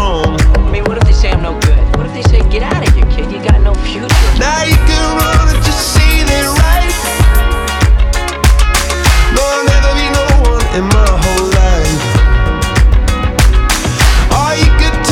home. I mean, what if they say I'm no good? What if they say, get out of here, kid, you got no future? Now you